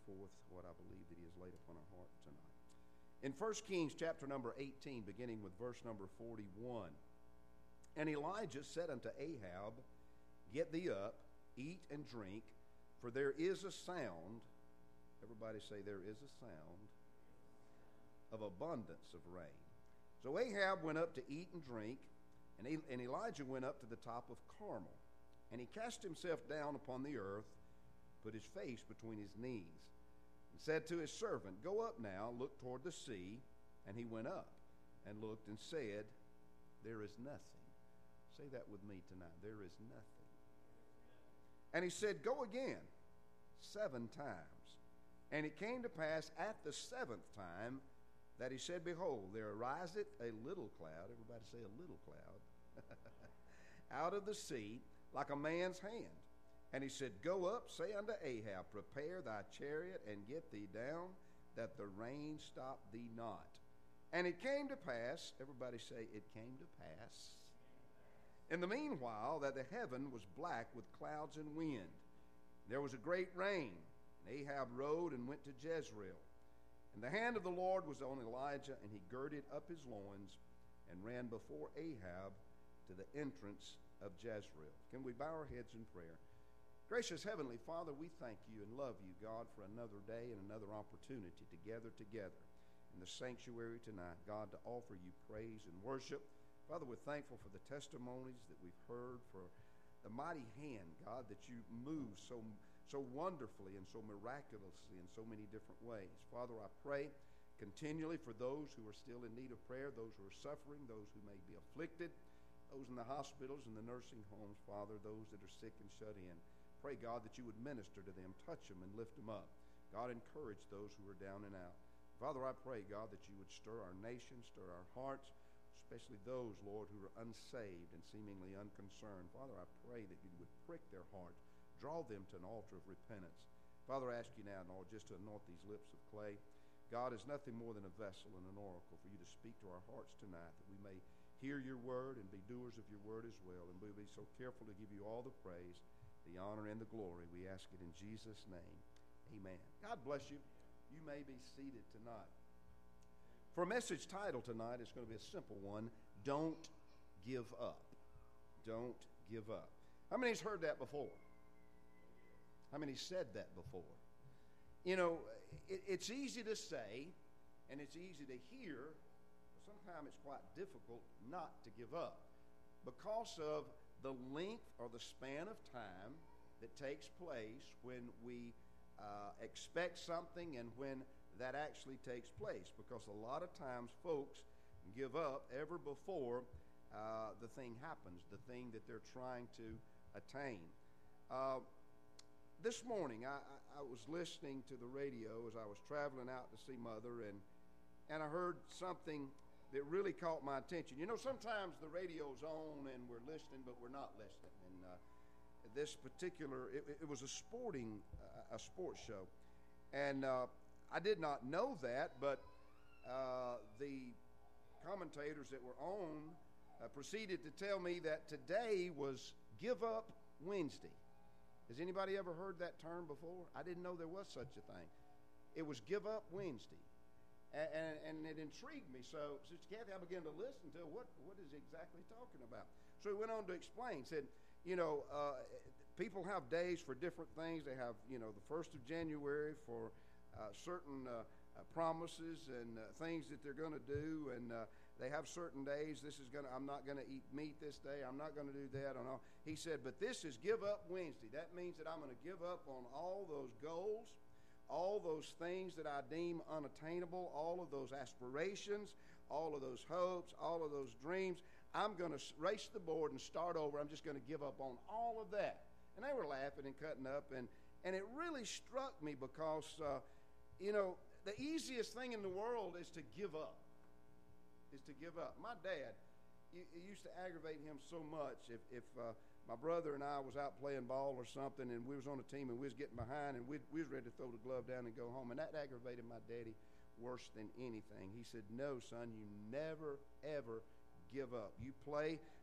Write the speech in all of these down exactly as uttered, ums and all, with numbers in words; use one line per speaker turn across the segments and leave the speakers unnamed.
forth what I believe that he has laid upon our heart tonight. In First Kings chapter number eighteen, beginning with verse number forty-one, and Elijah said unto Ahab, Get thee up, eat and drink, for there is a sound, everybody say there is a sound, of abundance of rain. So Ahab went up to eat and drink, and, e- and Elijah went up to the top of Carmel. And he cast himself down upon the earth, put his face between his knees, and said to his servant, Go up now, look toward the sea. And he went up and looked and said, There is nothing. Say that with me tonight. There is nothing. And he said, Go again seven times. And it came to pass at the seventh time that he said, Behold, there ariseth a little cloud. Everybody say a little cloud. Out of the sea, like a man's hand. And he said, Go up, say unto Ahab, Prepare thy chariot, and get thee down, that the rain stop thee not. And it came to pass, everybody say, it came to pass, in the meanwhile, that the heaven was black with clouds and wind. There was a great rain. And Ahab rode and went to Jezreel. And the hand of the Lord was on Elijah, and he girded up his loins and ran before Ahab to the entrance of Jezreel. Can we bow our heads in prayer? Gracious Heavenly Father, we thank you and love you, God, for another day and another opportunity to gather together in the sanctuary tonight, God, to offer you praise and worship. Father, we're thankful for the testimonies that we've heard, for the mighty hand, God, that you move so, so wonderfully and so miraculously in so many different ways. Father, I pray continually for those who are still in need of prayer, those who are suffering, those who may be afflicted, those in the hospitals and the nursing homes, Father, those that are sick and shut in. Pray, God, that you would minister to them, touch them, and lift them up. God, encourage those who are down and out. Father, I pray, God, that you would stir our nation, stir our hearts, especially those, Lord, who are unsaved and seemingly unconcerned. Father, I pray that you would prick their hearts, draw them to an altar of repentance. Father, I ask you now, Lord, just to anoint these lips of clay. God is nothing more than a vessel and an oracle for you to speak to our hearts tonight, that we may hear your word and be doers of your word as well. And we'll be so careful to give you all the praise, the honor, and the glory. We ask it in Jesus' name. Amen. God bless you. You may be seated tonight. For a message title tonight, it's going to be a simple one. Don't give up. Don't give up. How many has heard that before? How many said that before? You know, it, it's easy to say, and it's easy to hear, but sometimes it's quite difficult not to give up because of the length or the span of time that takes place when we uh, expect something and when that actually takes place, because a lot of times folks give up ever before uh, the thing happens, the thing that they're trying to attain. Uh, this morning I, I, I was listening to the radio as I was traveling out to see Mother, and and I heard something that really caught my attention. You know, sometimes the radio's on and we're listening, but we're not listening. And uh, this particular, it, it was a sporting, uh, a sports show. And uh, I did not know that, but uh, the commentators that were on uh, proceeded to tell me that today was Give Up Wednesday. Has anybody ever heard that term before? I didn't know there was such a thing. It was Give Up Wednesday. And, and, and it intrigued me. So, Sister Kathy, I began to listen to what, what is he exactly talking about. So he went on to explain, said, you know, uh, people have days for different things. They have, you know, the first of January for uh, certain uh, uh, promises and uh, things that they're going to do. And uh, they have certain days. This is going to, I'm not going to eat meat this day. I'm not going to do that. And all. He said, but this is Give Up Wednesday. That means that I'm going to give up on all those goals, all those things that I deem unattainable, all of those aspirations, all of those hopes, all of those dreams. I'm going to race the board and start over. I'm just going to give up on all of that. And they were laughing and cutting up. And, and it really struck me because, uh, you know, the easiest thing in the world is to give up, is to give up. My dad, it used to aggravate him so much if, if uh, my brother and I was out playing ball or something and we was on a team and we was getting behind and we we was ready to throw the glove down and go home. And that aggravated my daddy worse than anything. He said, no, son, you never, ever give up. You play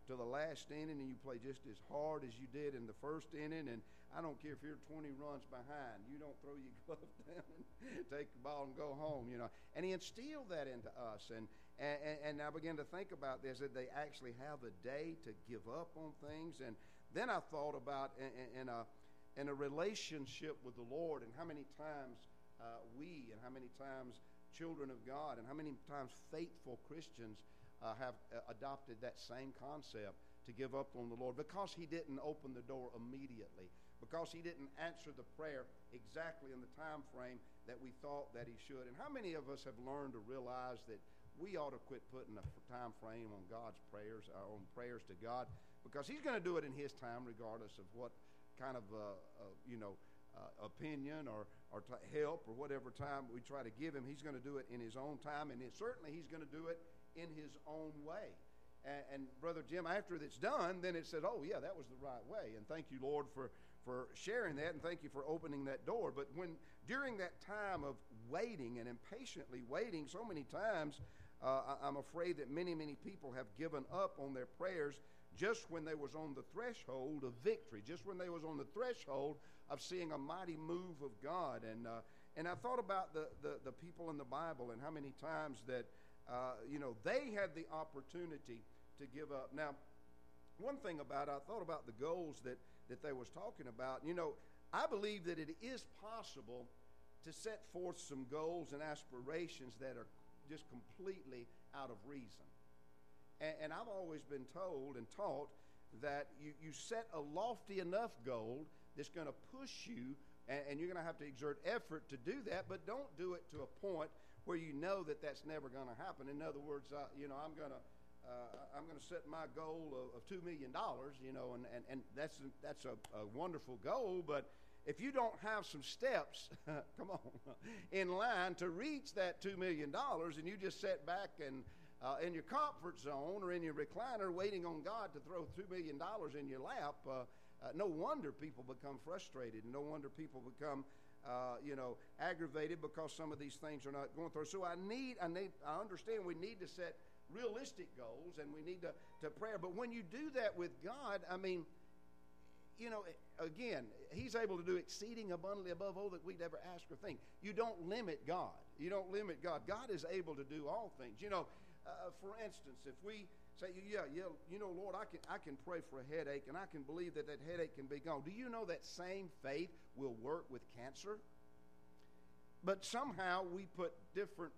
to the last inning and you play just as hard as you did in the first inning, and I don't care if you're twenty runs behind, you don't throw your glove down and take the ball and go home, you know. And he instilled that into us, and and, and I began to think about this, that they actually have a day to give up on things. And then I thought about in, in a in a relationship with the Lord, and how many times uh, we and how many times children of God and how many times faithful Christians uh, have uh, adopted that same concept to give up on the Lord because he didn't open the door immediately, because he didn't answer the prayer exactly in the time frame that we thought that he should. And how many of us have learned to realize that we ought to quit putting a time frame on God's prayers, uh, on prayers to God, because he's going to do it in his time regardless of what kind of, uh, uh, you know, uh, opinion or, or t- help or whatever time we try to give him. He's going to do it in his own time, and it, certainly he's going to do it in his own way. And, and Brother Jim, after it's done, then it says, oh, yeah, that was the right way. And thank you, Lord, for, for sharing that, and thank you for opening that door. But when during that time of waiting and impatiently waiting, so many times uh, I, I'm afraid that many, many people have given up on their prayers just when they was on the threshold of victory, just when they was on the threshold of seeing a mighty move of God. And uh, and I thought about the, the, the people in the Bible and how many times that, uh, you know, they had the opportunity to give up. Now, one thing about it, I thought about the goals that, that they was talking about. You know, I believe that it is possible to set forth some goals and aspirations that are just completely out of reason. And I've always been told and taught that you, you set a lofty enough goal that's going to push you, and, and you're going to have to exert effort to do that, but don't do it to a point where you know that that's never going to happen. In other words, uh, you know, I'm going to uh, I'm going to set my goal of, of two million dollars, you know, and, and, and that's, that's a, a wonderful goal, but if you don't have some steps, come on, in line to reach that two million dollars, and you just sit back and Uh, in your comfort zone or in your recliner waiting on God to throw two million dollars in your lap, uh, uh, no wonder people become frustrated, and no wonder people become, uh, you know, aggravated because some of these things are not going through. So I need, I need, I understand we need to set realistic goals, and we need to, to pray. But when you do that with God, I mean, you know, again, he's able to do exceeding abundantly above all that we'd ever ask or think. You don't limit God. You don't limit God. God is able to do all things. You know, Uh, for instance, if we say, yeah, yeah, you know, Lord, I can I can pray for a headache, and I can believe that that headache can be gone. Do you know that same faith will work with cancer? But somehow we put different,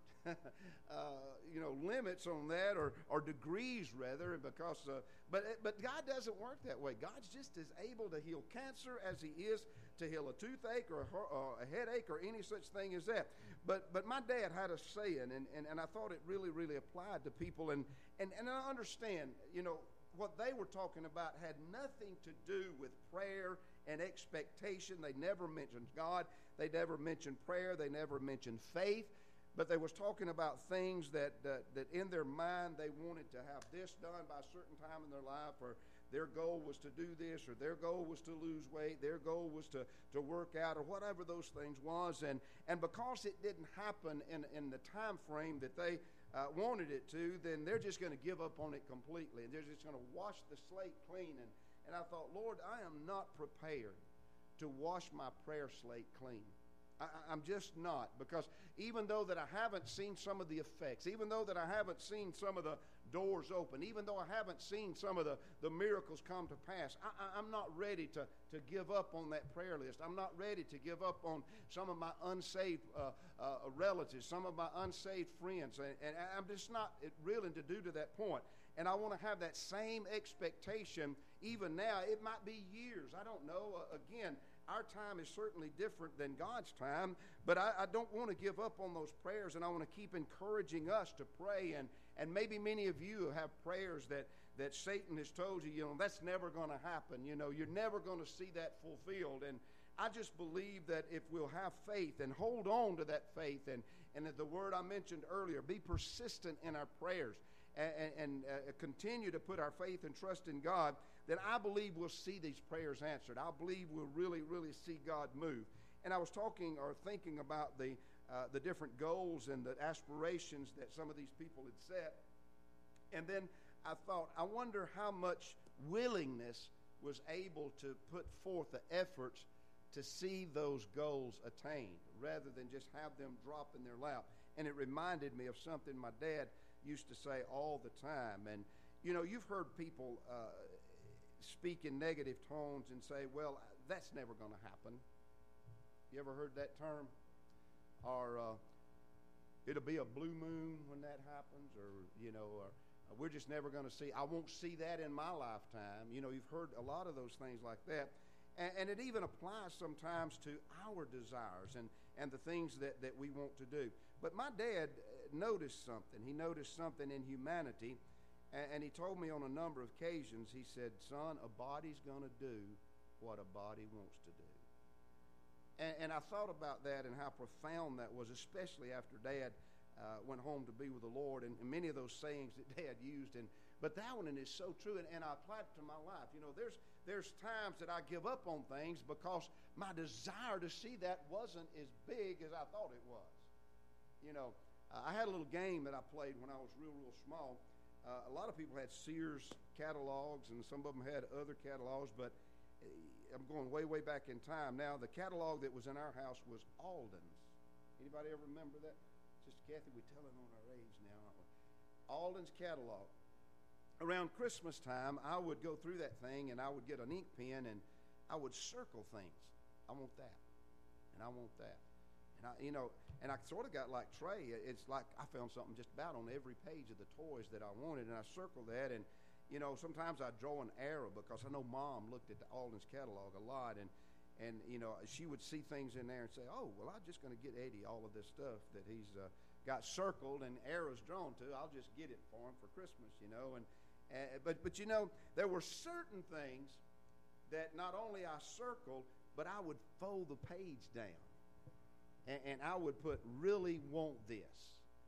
uh, you know, limits on that, or, or degrees rather, because. Uh, but but God doesn't work that way. God's just as able to heal cancer as He is to heal a toothache or a, or a headache or any such thing as that. But but my dad had a saying, and, and, and I thought it really really applied to people, and, and and I understand, you know, what they were talking about had nothing to do with prayer and expectation. They never mentioned God. They never mentioned prayer. They never mentioned faith. But they was talking about things that, that, that in their mind they wanted to have this done by a certain time in their life, or their goal was to do this, or their goal was to lose weight, their goal was to, to work out, or whatever those things was. And, and because it didn't happen in, in the time frame that they uh, wanted it to, then they're just going to give up on it completely. And they're just going to wash the slate clean. And, and I thought, Lord, I am not prepared to wash my prayer slate clean. I, I'm just not, because even though that I haven't seen some of the effects, even though that I haven't seen some of the doors open, even though I haven't seen some of the, the miracles come to pass, I, I, I'm not ready to, to give up on that prayer list. I'm not ready to give up on some of my unsaved uh, uh, relatives, some of my unsaved friends, and, and I'm just not willing to do to that point. And I want to have that same expectation even now. It might be years. I don't know. Uh, again, our time is certainly different than God's time, but I, I don't want to give up on those prayers, and I want to keep encouraging us to pray. And, and maybe many of you have prayers that, that Satan has told you, you know, that's never going to happen. You know, you're never going to see that fulfilled. And I just believe that if we'll have faith and hold on to that faith, and, and the word I mentioned earlier, be persistent in our prayers, and, and uh, continue to put our faith and trust in God, then I believe we'll see these prayers answered. I believe we'll really, really see God move. And I was talking or thinking about the uh, the different goals and the aspirations that some of these people had set. And then I thought, I wonder how much willingness was able to put forth the efforts to see those goals attained rather than just have them drop in their lap. And it reminded me of something my dad used to say all the time. And, you know, you've heard people uh, speak in negative tones and say, well, that's never going to happen. You ever heard that term? Or uh, it'll be a blue moon when that happens, or, you know, or we're just never going to see, I won't see that in my lifetime. You know, you've heard a lot of those things like that. And, and it even applies sometimes to our desires and, and the things that, that we want to do. But my dad noticed something. He noticed something in humanity, and, and he told me on a number of occasions, he said, son, a body's going to do what a body wants to do. And, and I thought about that and how profound that was, especially after Dad uh, went home to be with the Lord, and, and many of those sayings that Dad used. And but that one is so true, and, and I applied it to my life. You know, there's there's times that I give up on things because my desire to see that wasn't as big as I thought it was. You know, uh, I had a little game that I played when I was real, real small. Uh, a lot of people had Sears catalogs, and some of them had other catalogs, but I'm going way, way back in time. Now, the catalog that was in our house was Alden's. Anybody ever remember that? Sister Kathy, we're telling on our age now, aren't we? Alden's catalog. Around Christmas time, I would go through that thing, and I would get an ink pen, and I would circle things. I want that, and I want that. And, I, you know, and I sort of got like Trey. It's like I found something just about on every page of the toys that I wanted, and I circled that, and you know, sometimes I'd draw an arrow because I know Mom looked at the Alden's catalog a lot, and, and you know, she would see things in there and say, oh, well, I'm just going to get Eddie all of this stuff that he's uh, got circled and arrows drawn to. I'll just get it for him for Christmas, you know. And, and but, but, you know, there were certain things that not only I circled, but I would fold the page down, and, and I would put, really want this.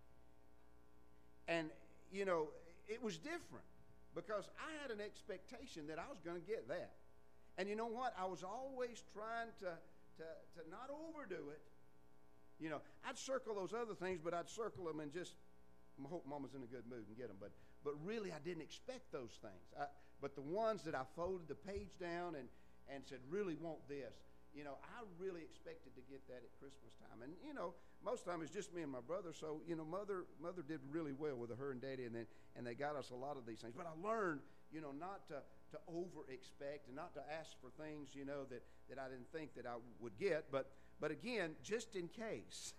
And, you know, it was different. Because I had an expectation that I was going to get that. And you know what? I was always trying to, to, to not overdo it. You know, I'd circle those other things, but I'd circle them and just I hope Mama's in a good mood and get them. But, but really, I didn't expect those things. I, but the ones that I folded the page down and, and said, really want this, you know, I really expected to get that at Christmas time. And, you know, most of the time it's just me and my brother. So, you know, mother mother did really well with her and Daddy, and then and they got us a lot of these things. But I learned, you know, not to, to over-expect and not to ask for things, you know, that, that I didn't think that I would get. But, but again, just in case.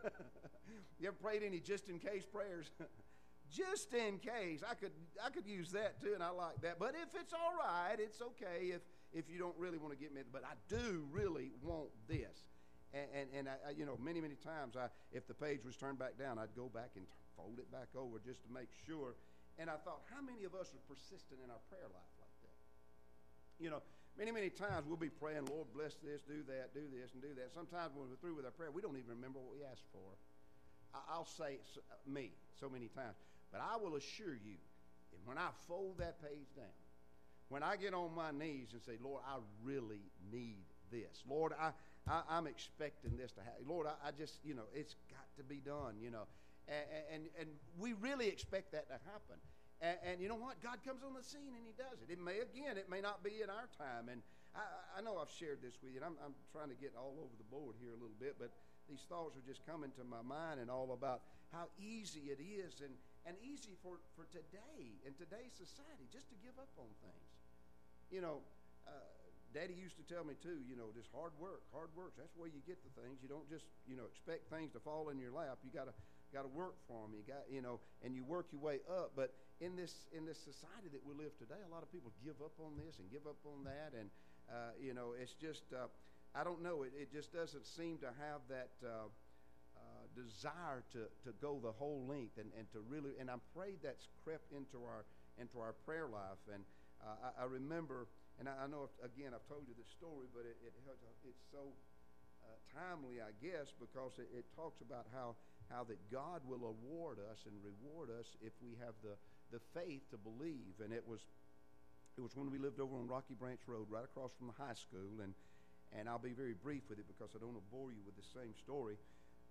You ever prayed any just-in-case prayers? Just in case. I could I could use that too, and I like that. But if it's all right, it's okay if, if you don't really want to get me. But I do really want this. And, and, and I, you know, many, many times, I if the page was turned back down, I'd go back and fold it back over just to make sure. And I thought, how many of us are persistent in our prayer life like that? You know, many, many times we'll be praying, Lord, bless this, do that, do this, and do that. Sometimes when we're through with our prayer, we don't even remember what we asked for. I'll say me so many times. But I will assure you, that when I fold that page down, when I get on my knees and say, Lord, I really need this. Lord, I, I, I'm expecting this to happen. Lord, I, I just, you know, it's got to be done, you know. And, and, and we really expect that to happen. And, and you know what? God comes on the scene and he does it. It may, again, it may not be in our time. And I, I know I've shared this with you, and I'm, I'm trying to get all over the board here a little bit, but these thoughts are just coming to my mind and all about how easy it is and, and easy for, for today and today's society just to give up on things. You know, uh, Daddy used to tell me too, you know, just hard work, hard work. That's where you get the things. You don't just, you know, expect things to fall in your lap. You gotta gotta work for them. You got, you know, and you work your way up. But in this in this society that we live today, a lot of people give up on this and give up on that, and uh, you know, it's just. Uh, I don't know. It, it just doesn't seem to have that uh, uh, desire to, to go the whole length and, and to really. And I'm afraid that's crept into our into our prayer life. And uh, I, I remember, and I, I know if, again I've told you this story, but it, it it's so uh, timely, I guess, because it, it talks about how how that God will award us and reward us if we have the the faith to believe. And it was it was when we lived over on Rocky Branch Road, right across from the high school, and. And I'll be very brief with it because I don't want to bore you with the same story.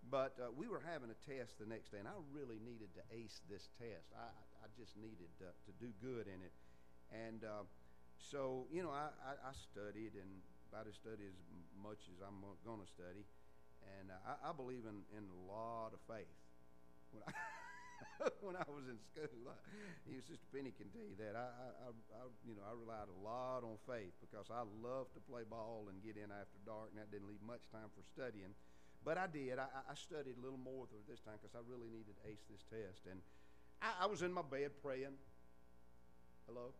But uh, we were having a test the next day, and I really needed to ace this test. I, I just needed to, to do good in it. And uh, so, you know, I, I, I studied, and about to study as much as I'm going to study. And uh, I, I believe in, in a lot of faith. When I, when I was in school, I, Sister Penny can tell you that. I, I, I, you know, I relied a lot on faith because I loved to play ball and get in after dark, and that didn't leave much time for studying. But I did. I, I studied a little more this time because I really needed to ace this test. And I, I was in my bed praying. Hello?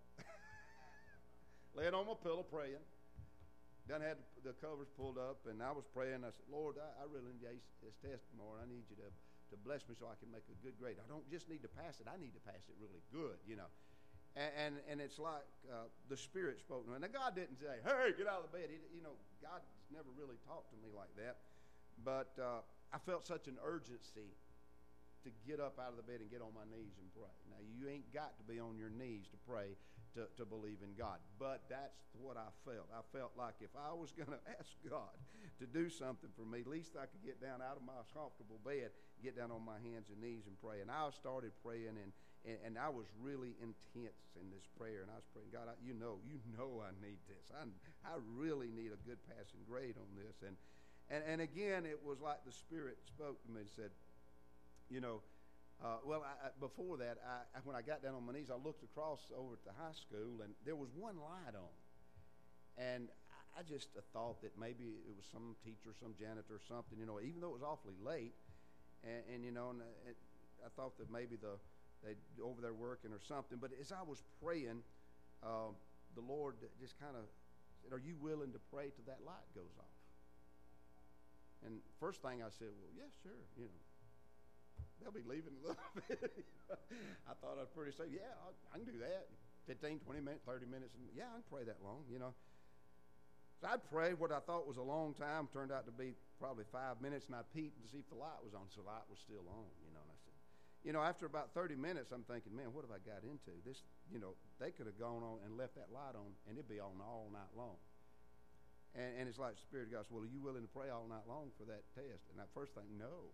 Laying on my pillow praying. Done had the covers pulled up, and I was praying. I said, Lord, I, I really need to ace this test tomorrow. I need you to, to bless me so I can make a good grade. I don't just need to pass it. I need to pass it really good, you know. And and, and it's like uh, the Spirit spoke to me. Now, God didn't say, hey, get out of the bed. He, you know, God's never really talked to me like that. But uh, I felt such an urgency to get up out of the bed and get on my knees and pray. Now, you ain't got to be on your knees to pray to, to believe in God. But that's what I felt. I felt like if I was going to ask God to do something for me, at least I could get down out of my comfortable bed, get down on my hands and knees and pray. And I started praying, and, and, and I was really intense in this prayer. And I was praying, God, I, you know, you know I need this. I, I really need a good passing grade on this. And And, and again, it was like the Spirit spoke to me and said, you know, uh, well, I, I, before that, I, I, when I got down on my knees, I looked across over at the high school, and there was one light on. And I, I just uh, thought that maybe it was some teacher, some janitor or something, you know, even though it was awfully late. And, and you know, and it, I thought that maybe the they over there working or something. But as I was praying, uh, the Lord just kind of said, are you willing to pray till that light goes off? And first thing I said, well, yes, sure, you know. They'll be leaving in a little bit. I thought I'd pretty say, yeah, I, I can do that. fifteen, twenty minutes, thirty minutes. And yeah, I can pray that long, you know. So I'd pray what I thought was a long time. Turned out to be probably five minutes, and I peeped to see if the light was on. So the light was still on, you know. And I said, you know, after about thirty minutes, I'm thinking, man, what have I got into? This, you know, they could have gone on and left that light on, and it'd be on all night long. And, and it's like the Spirit of God says, well, are you willing to pray all night long for that test? And that first thing, no.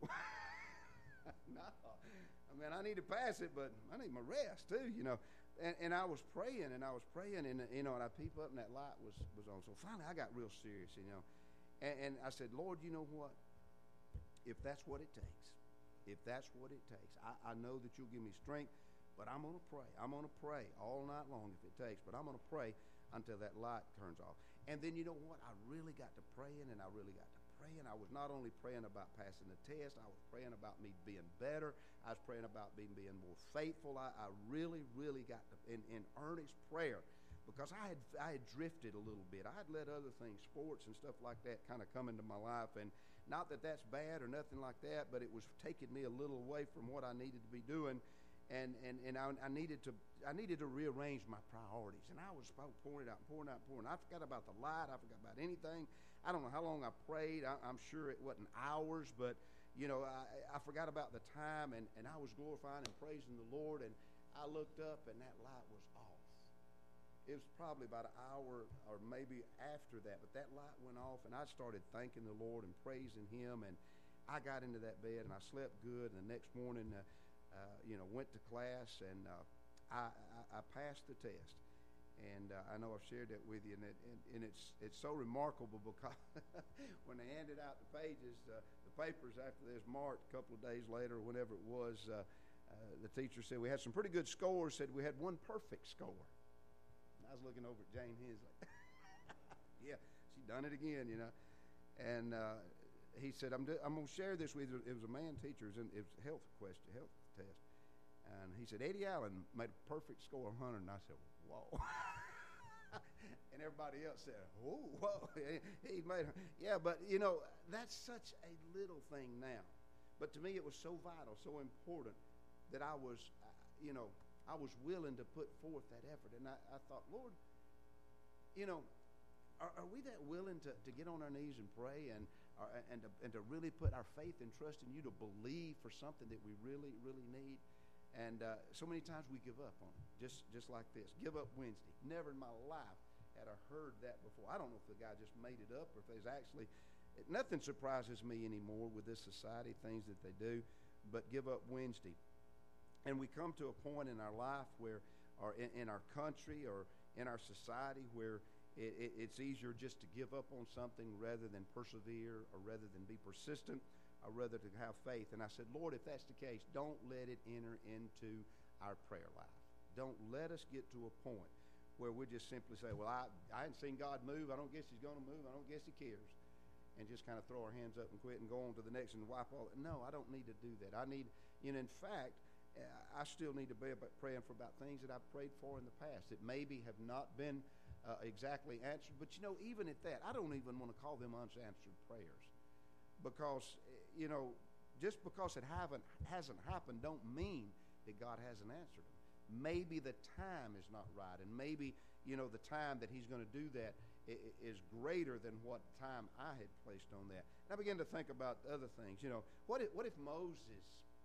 No. I mean, I need to pass it, but I need my rest too, you know. And, and I was praying, and I was praying, and, you know, and I peep up, and that light was, was on. So finally, I got real serious, you know. And, and I said, Lord, you know what? If that's what it takes, if that's what it takes, I, I know that you'll give me strength, but I'm going to pray. I'm going to pray all night long if it takes, but I'm going to pray until that light turns off. And then you know what? I really got to praying, and I really got to praying. I was not only praying about passing the test, I was praying about me being better. I was praying about being, being more faithful. I, I really, really got to, in, in earnest prayer, because I had I had drifted a little bit. I had let other things, sports and stuff like that, kind of come into my life. And not that that's bad or nothing like that, but it was taking me a little away from what I needed to be doing. And and, and I, I needed to I needed to rearrange my priorities. And I was pouring it out, pouring out, pouring. I forgot about the light. I forgot about anything. I don't know how long I prayed. I, I'm sure it wasn't hours, but, you know, I, I forgot about the time, and, and I was glorifying and praising the Lord, and I looked up, and that light was off. It was probably about an hour or maybe after that, but that light went off, and I started thanking the Lord and praising Him, and I got into that bed, and I slept good, and the next morning, uh, uh, you know, went to class, and uh, I, I, I passed the test. And uh, I know I've shared that with you, and, it, and, and it's it's so remarkable because when they handed out the pages, uh, the papers after this marked a couple of days later, or whenever it was, uh, uh, the teacher said we had some pretty good scores, said we had one perfect score. And I was looking over at Jane Hensley. Yeah, she done it again, you know. And uh, he said, I'm, do, I'm going to share this with you. It was a man teacher. It was, in, it was a health question, health test. And he said, Eddie Allen made a perfect score of one hundred. And I said, whoa. And everybody else said, whoa, whoa. He made her. Yeah, but, you know, that's such a little thing now. But to me, it was so vital, so important that I was, uh, you know, I was willing to put forth that effort. And I, I thought, Lord, you know, are, are we that willing to, to get on our knees and pray and, uh, and, to, and to really put our faith and trust in you to believe for something that we really, really need? And uh, so many times we give up on it, just just like this. Give up Wednesday. Never in my life had I heard that before. I don't know if the guy just made it up or if there's actually Nothing surprises me anymore with this society, things that they do, but give up Wednesday. And we come to a point in our life where, or in, in our country or in our society, where it, it, it's easier just to give up on something rather than persevere, or rather than be persistent, or rather to have faith. And I said, Lord, if that's the case, don't let it enter into our prayer life. Don't let us get to a point where we just simply say, well, I, I haven't seen God move. I don't guess he's going to move. I don't guess he cares. And just kind of throw our hands up and quit and go on to the next and wipe all that. No, I don't need to do that. I need, you know, in fact, I still need to be praying for about things that I've prayed for in the past that maybe have not been uh, exactly answered. But, you know, even at that, I don't even want to call them unanswered prayers. Because, you know, just because it haven't hasn't happened don't mean that God hasn't answered them. Maybe the time is not right, and maybe, you know, the time that he's going to do that is greater than what time I had placed on that. And I began to think about other things. You know, what if, what if Moses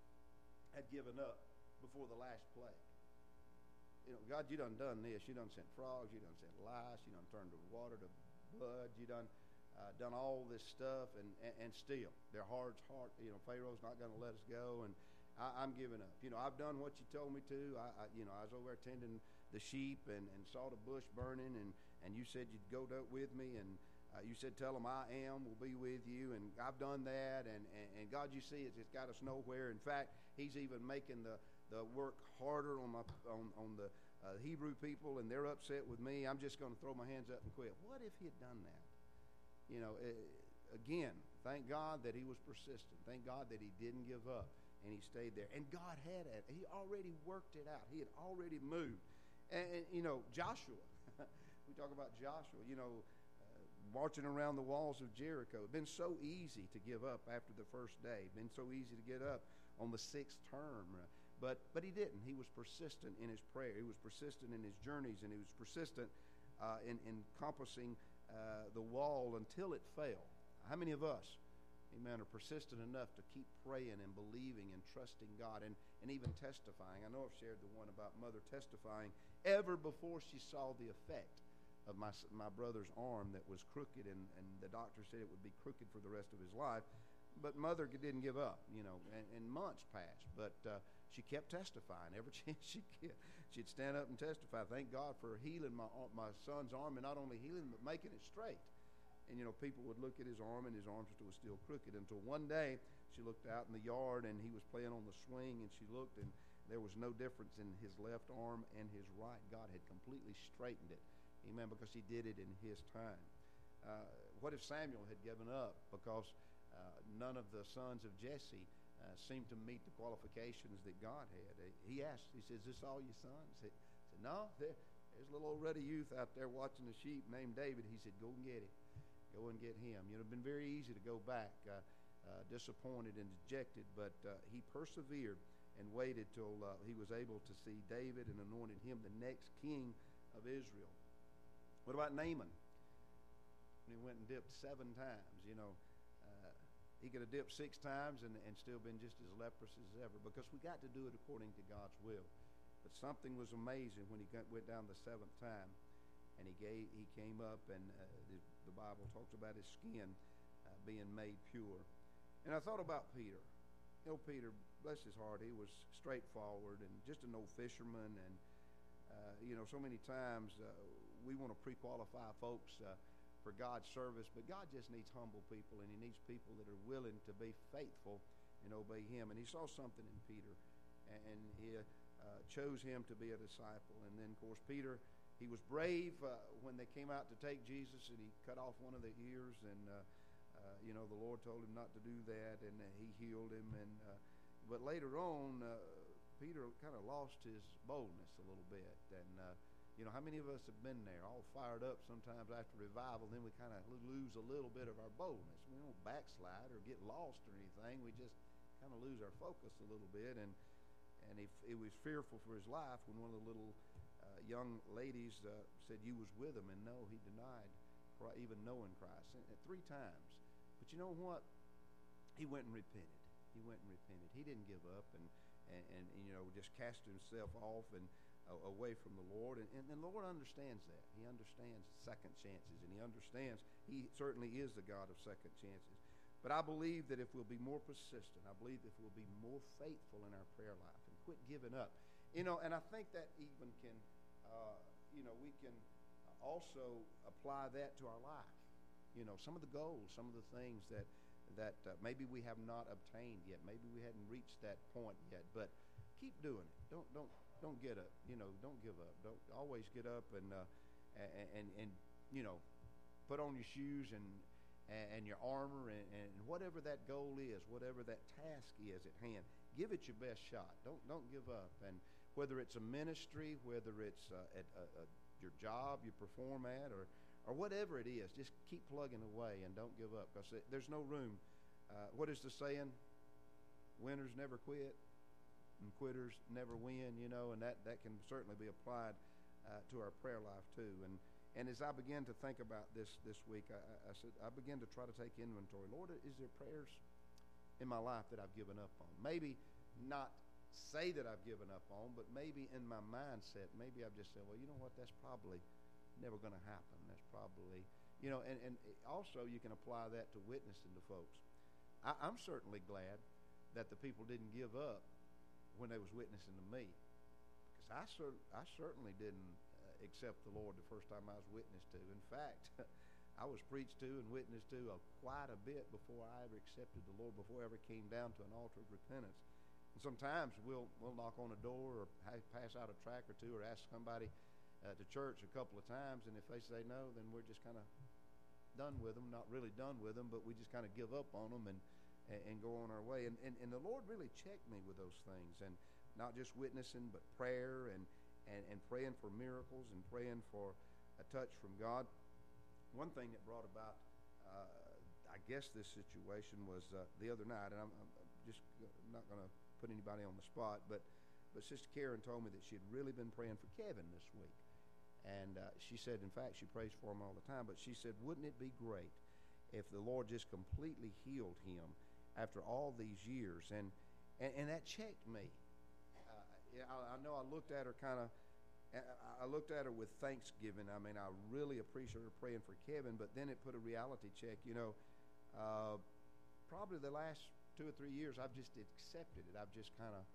had given up before the last plague? You know, God, you done done this. You done sent frogs. You done sent lice. You done turned the water to blood. You done uh, done all this stuff, and, and, and still, their heart's heart, you know, Pharaoh's not going to let us go, and I, I'm giving up. You know, I've done what you told me to. I, I you know, I was over there tending the sheep and, and saw the bush burning, and, and you said you'd go to, with me, and uh, you said, tell them I am, will be with you, and I've done that, and, and, and God, you see, it's, it's got us nowhere. In fact, he's even making the, the work harder on, my, on, on the uh, Hebrew people, and they're upset with me. I'm just going to throw my hands up and quit. What if he had done that? You know, it, again, thank God that he was persistent. Thank God that he didn't give up, and he stayed there. And God had it. He already worked it out. He had already moved. And, and you know, Joshua, we talk about Joshua, you know, uh, marching around the walls of Jericho. It's been so easy to give up after the first day. It's been so easy to get up on the sixth term. But, but he didn't. He was persistent in his prayer. He was persistent in his journeys, and he was persistent uh, in, in encompassing uh, the wall until it fell. How many of us, amen, are persistent enough to keep praying and believing and trusting God and, and even testifying? I know I've shared the one about mother testifying ever before she saw the effect of my my brother's arm that was crooked, and, and the doctor said it would be crooked for the rest of his life. But mother didn't give up, you know, and, and months passed. But uh, she kept testifying every chance she could. She'd stand up and testify, thank God for healing my my son's arm, and not only healing, but making it straight. And, you know, people would look at his arm, and his arm was still crooked, until one day she looked out in the yard, and he was playing on the swing, and she looked, and there was no difference in his left arm and his right. God had completely straightened it, amen, because he did it in his time. Uh, what if Samuel had given up because uh, none of the sons of Jesse uh, seemed to meet the qualifications that God had? Uh, he asked, he says, is this all your sons? He said, no, there, there's a little old ruddy youth out there watching the sheep named David. He said, go and get him. Go and get him. You know, it'd been very easy to go back uh, uh, disappointed and dejected, but uh, he persevered and waited till uh, he was able to see David and anointed him the next king of Israel. What about Naaman? When he went and dipped seven times, you know, uh, he could have dipped six times and, and still been just as leprous as ever, because we got to do it according to God's will. But something was amazing when he got, went down the seventh time. And he gave, he came up, and uh, the, the Bible talks about his skin uh, being made pure. And I thought about Peter. You know, Peter, bless his heart, he was straightforward and just an old fisherman. And, uh, you know, so many times uh, we want to pre-qualify folks uh, for God's service, but God just needs humble people, and he needs people that are willing to be faithful and obey him. And he saw something in Peter, and, and he uh, chose him to be a disciple. And then, of course, Peter, he was brave uh, when they came out to take Jesus, and he cut off one of the ears, and uh, uh, you know, the Lord told him not to do that, and uh, he healed him. And uh, but later on, uh, Peter kind of lost his boldness a little bit. And uh, you know, how many of us have been there, all fired up sometimes after revival? Then we kind of lose a little bit of our boldness. We don't backslide or get lost or anything. We just kind of lose our focus a little bit. And and if it was fearful for his life when one of the little Uh, young ladies uh, said, you was with him, and no, he denied even knowing Christ and, and three times. But you know what? He went and repented. He went and repented. He didn't give up and, and, and, and you know, just cast himself off and uh, away from the Lord. And, and the Lord understands that. He understands second chances, and he understands he certainly is the God of second chances. But I believe that if we'll be more persistent, I believe if we'll be more faithful in our prayer life and quit giving up. You know, and I think that even can, uh, you know, we can also apply that to our life. You know, some of the goals, some of the things that, that uh, maybe we have not obtained yet. Maybe we hadn't reached that point yet. But keep doing it. Don't, don't, don't get up. You know, don't give up. Don't always get up and, uh, and, and, and, you know, put on your shoes and, and your armor, and, and whatever that goal is, whatever that task is at hand, give it your best shot. Don't don't give up. And whether it's a ministry, whether it's uh, at uh, uh, your job you perform at, or or whatever it is, just keep plugging away and don't give up, because there's no room. Uh, what is the saying? Winners never quit, and quitters never win. You know, and that that can certainly be applied uh, to our prayer life too. And And as I began to think about this this week, I, I said I began to try to take inventory. Lord, is there prayers in my life that I've given up on? Maybe not say that I've given up on, but maybe in my mindset, maybe I've just said, well, you know what, that's probably never going to happen. That's probably, you know, and, and also you can apply that to witnessing to folks. I, I'm certainly glad that the people didn't give up when they was witnessing to me, because I, cer- I certainly didn't accept the Lord the first time I was witnessed to. In fact, I was preached to and witnessed to uh, quite a bit before I ever accepted the Lord, before I ever came down to an altar of repentance. And sometimes we'll we'll knock on a door or ha- pass out a tract or two, or ask somebody uh, to church a couple of times, and if they say no, then we're just kind of done with them. Not really done with them, but we just kind of give up on them and, and, and go on our way. And, and, and the Lord really checked me with those things, and not just witnessing, but prayer and And, and praying for miracles and praying for a touch from God. One thing that brought about, uh, I guess, this situation was uh, the other night, and I'm, I'm just I'm not going to put anybody on the spot, but but Sister Karen told me that she had really been praying for Kevin this week. And uh, she said, in fact, she prays for him all the time, but she said, wouldn't it be great if the Lord just completely healed him after all these years? And, and, and that checked me. I, I know I looked at her kind of, I looked at her with thanksgiving. I mean, I really appreciate her praying for Kevin, but then it put a reality check. You know, uh, probably the last two or three years, I've just accepted it. I've just kind of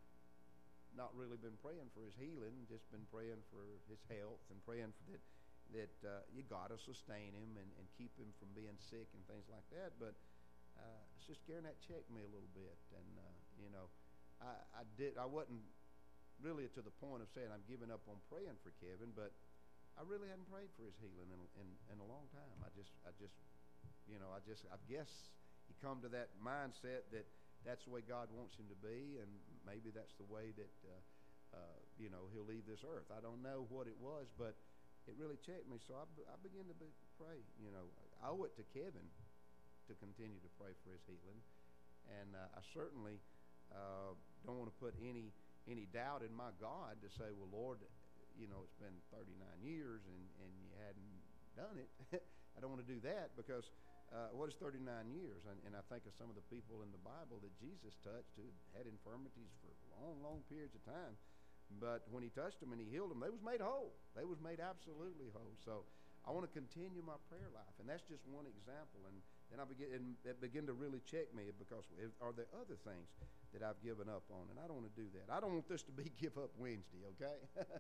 not really been praying for his healing, just been praying for his health and praying for that, that uh, you got to sustain him and, and keep him from being sick and things like that. But uh, Sister Karen, that checked me a little bit. And, uh, you know, I, I did, I wasn't really to the point of saying I'm giving up on praying for Kevin, but I really hadn't prayed for his healing in, in, in a long time. I just, I just, you know, I just, I guess he come to that mindset that that's the way God wants him to be, and maybe that's the way that, uh, uh, you know, he'll leave this earth. I don't know what it was, but it really checked me. So I, I began to be, pray. You know, I owe it to Kevin to continue to pray for his healing, and uh, I certainly uh, don't want to put any any doubt in my God to say, well, Lord, you know, it's been thirty-nine years and, and you hadn't done it. I don't want to do that, because uh, what is thirty-nine years? And, and I think of some of the people in the Bible that Jesus touched who had infirmities for long, long periods of time. But when he touched them and he healed them, they was made whole. They was made absolutely whole. So I want to continue my prayer life. And that's just one example. And then I begin, and it began to really check me, because if, are there other things that I've given up on? And I don't want to do that. I don't want this to be Give Up Wednesday, okay?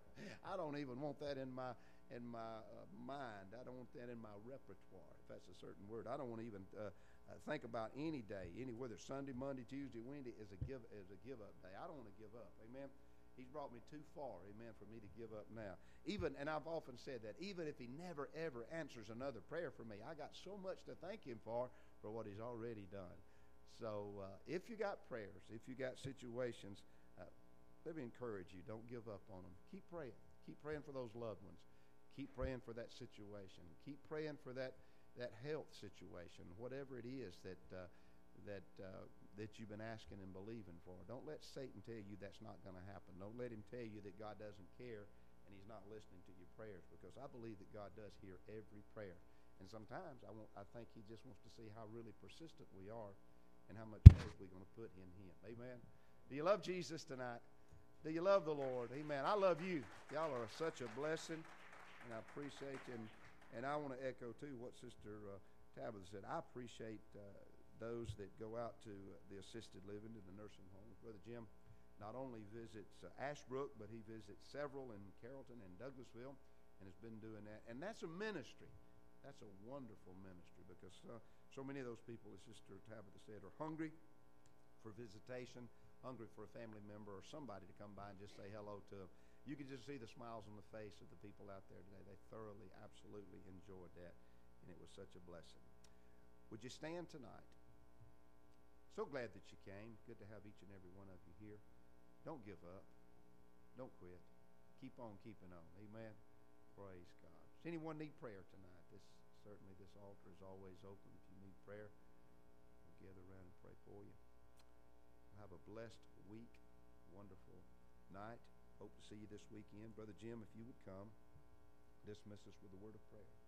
I don't even want that in my in my uh, mind. I don't want that in my repertoire, if that's a certain word. I don't want to even uh, uh, think about any day, any whether Sunday, Monday, Tuesday, Wednesday is a give is a give up day. I don't want to give up. Amen. He's brought me too far, amen, for me to give up now. Even, and I've often said that, even if he never, ever answers another prayer for me, I got so much to thank him for, for what he's already done. So uh, if you got prayers, if you got situations, uh, let me encourage you, don't give up on them. Keep praying. Keep praying for those loved ones. Keep praying for that situation. Keep praying for that, that health situation, whatever it is that uh, that uh, that you've been asking and believing for. Don't let Satan tell you that's not going to happen. Don't let him tell you that God doesn't care and he's not listening to your prayers, because I believe that God does hear every prayer. And sometimes I want, I think he just wants to see how really persistent we are and how much faith we're going to put in him. Amen. Do you love Jesus tonight? Do you love the Lord? Amen. I love you. Y'all are such a blessing, and I appreciate you. And, and I want to echo, too, what Sister uh, Tabitha said. I appreciate uh, those that go out to uh, the assisted living, to the nursing homes. Brother Jim not only visits uh, Ashbrook, but he visits several in Carrollton and Douglasville, and has been doing that. And that's a ministry. That's a wonderful ministry, because uh, so many of those people, as Sister Tabitha said, are hungry for visitation, hungry for a family member or somebody to come by and just say hello to them. You can just see the smiles on the face of the people out there today. They thoroughly, absolutely enjoyed that, and it was such a blessing. Would you stand tonight? So glad that you came. Good to have each and every one of you here. Don't give up. Don't quit. Keep on keeping on. Amen. Praise God. Does anyone need prayer tonight? This certainly this altar is always open. If you need prayer, we'll gather around and pray for you. Have a blessed week, wonderful night. Hope to see you this weekend. Brother Jim, if you would come, dismiss us with a word of prayer.